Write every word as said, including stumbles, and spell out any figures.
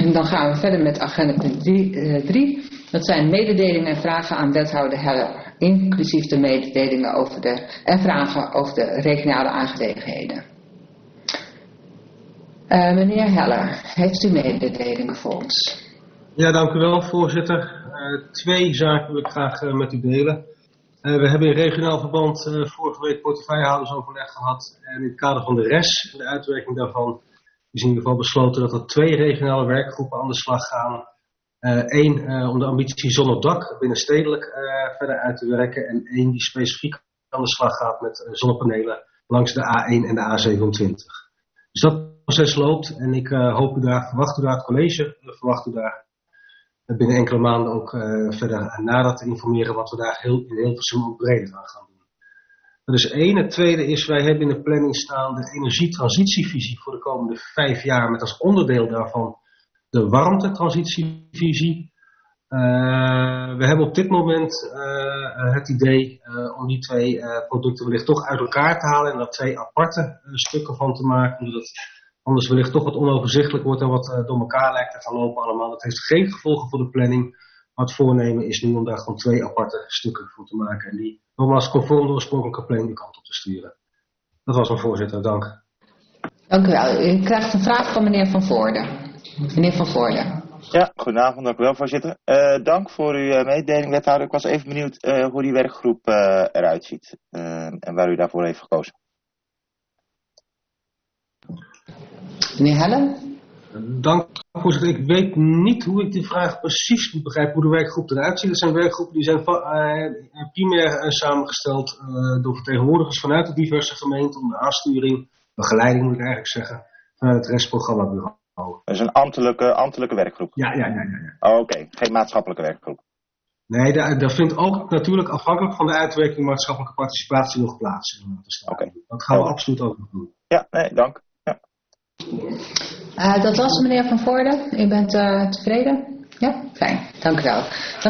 En dan gaan we verder met agenda punt drie. Dat zijn mededelingen en vragen aan wethouder Heller. Inclusief de mededelingen over de, en vragen over de regionale aangelegenheden. Uh, meneer Heller, heeft u mededelingen voor ons? Ja, dank u wel, voorzitter. Uh, twee zaken wil ik graag uh, met u delen. Uh, we hebben in regionaal verband uh, vorige week portefeuillehoudersoverleg gehad. En in het kader van de R E S en de uitwerking daarvan is in ieder geval besloten dat er twee regionale werkgroepen aan de slag gaan. Eén uh, uh, om de ambitie zon op dak binnenstedelijk uh, verder uit te werken. En één die specifiek aan de slag gaat met uh, zonnepanelen langs de A één en de A zevenentwintig. Dus dat proces loopt en ik uh, hoop u daar, verwacht u daar, het college, uh, verwacht u daar binnen enkele maanden ook uh, verder nader te informeren wat we daar heel, in Hilversum ook breder aan gaan doen. Dat is één. Het tweede is, wij hebben in de planning staan de energietransitievisie voor de komende vijf jaar met als onderdeel daarvan de warmtetransitievisie. Uh, we hebben op dit moment uh, het idee uh, om die twee uh, producten wellicht toch uit elkaar te halen en daar twee aparte uh, stukken van te maken, omdat het anders wellicht toch wat onoverzichtelijk wordt en wat uh, door elkaar lijkt te gaan lopen allemaal. Dat heeft geen gevolgen voor de planning, maar het voornemen is nu om daar gewoon twee aparte stukken voor te maken en die nogmaals conform de oorspronkelijke planning de kant op te sturen. Dat was mijn voorzitter, dank. Dank u wel. U krijgt een vraag van meneer Van Voorde. Meneer Van Voorde. Ja, goedenavond, dank u wel, voorzitter. Uh, dank voor uw uh, mededeling, wethouder. Ik was even benieuwd uh, hoe die werkgroep uh, eruit ziet uh, en waar u daarvoor heeft gekozen. Meneer Heller? Dank, voorzitter. Ik weet niet hoe ik die vraag precies moet begrijpen, hoe de werkgroep eruit ziet. Dat zijn werkgroepen die zijn uh, primair uh, samengesteld uh, door vertegenwoordigers vanuit de diverse gemeenten om de aansturing, begeleiding moet ik eigenlijk zeggen, vanuit het restprogrammabureau. Dat is een ambtelijke, ambtelijke werkgroep? Ja, ja, ja. ja, ja. Oh, oké, okay. Geen maatschappelijke werkgroep? Nee, daar, daar vindt ook natuurlijk afhankelijk van de uitwerking maatschappelijke participatie nog plaats. Oké. Okay. Dat gaan we oh. absoluut ook nog doen. Ja, nee, dank. Ja. Uh, dat was meneer Van Voorde. U bent uh, tevreden? Ja, fijn. Dank u wel.